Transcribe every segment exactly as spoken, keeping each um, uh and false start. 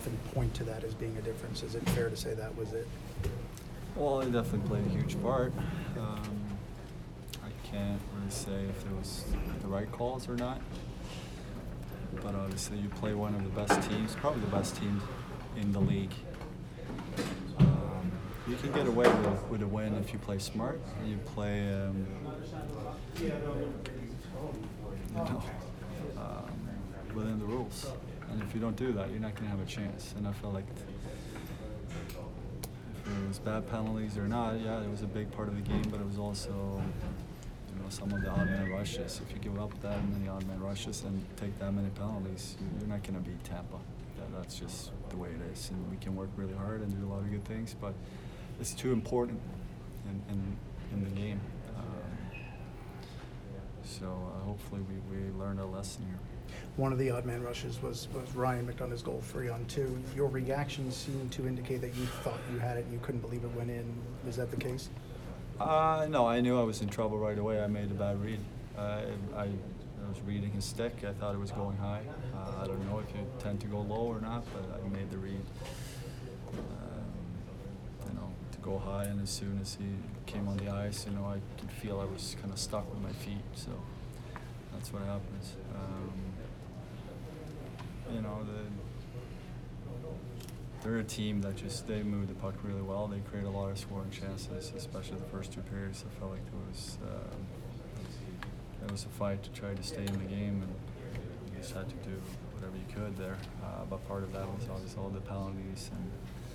often point to that as being a difference. Is it fair to say that was it? Well, it definitely played a huge part. Um, I can't really say if it was the right calls or not. But obviously, you play one of the best teams, probably the best team in the league. Um, you can get away with, with a win if you play smart. You play, um, you know, um, within the rules. And if you don't do that, you're not going to have a chance. And I felt like if it was bad penalties or not, yeah, it was a big part of the game, but it was also, you know, some of the odd man rushes. If you give up that many odd man rushes and take that many penalties, you're not going to beat Tampa. That, that's just the way it is. And we can work really hard and do a lot of good things, but it's too important in, in, in the game. Um, so uh, hopefully we, we learned a lesson here. One of the odd man rushes was, was Ryan McDonough's goal, three on two. Your reaction seemed to indicate that you thought you had it, you couldn't believe it went in. Was that the case? Uh, no, I knew I was in trouble right away. I made a bad read. Uh, I, I was reading his stick. I thought it was going high. Uh, I don't know if you tend to go low or not, but I made the read. Um, you know, to go high, and as soon as he came on the ice, you know, I could feel I was kind of stuck with my feet. So that's what happens. Um, you know, the, they're a team that just, they move the puck really well. They create a lot of scoring chances, especially the first two periods. I felt like there was, um, it was a fight to try to stay in the game, and you just had to do whatever you could there. Uh, but part of that was obviously all the penalties, and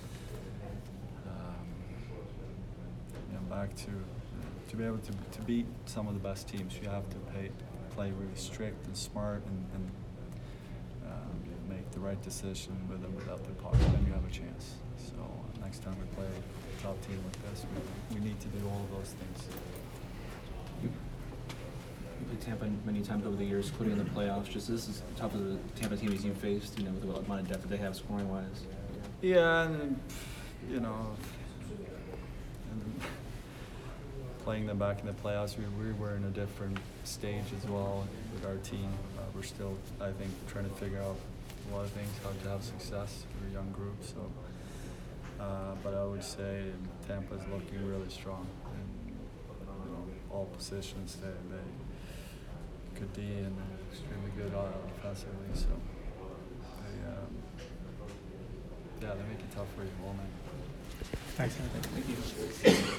um, you know, back to to be able to to beat some of the best teams, you have to pay, play really strict and smart, and, and um, make the right decision with them without the puck, then you have a chance. So uh, next time we play a top team like this, we, we need to do all of those things. You played Tampa many times over the years, including in the playoffs. Just this is tough as the Tampa teams you've faced, you know, with the amount of depth that they have scoring-wise. Yeah, and you know, and playing them back in the playoffs, we, we were in a different stage as well with our team. Uh, we're still, I think, trying to figure out a lot of things, how to have success. We're a young group, so. Uh, but I would say Tampa's looking really strong in, you know, all positions. They, they good D and they're extremely good offensively. So, they, um, yeah, they make it tough for you all night. Thanks, Anthony. Thank you.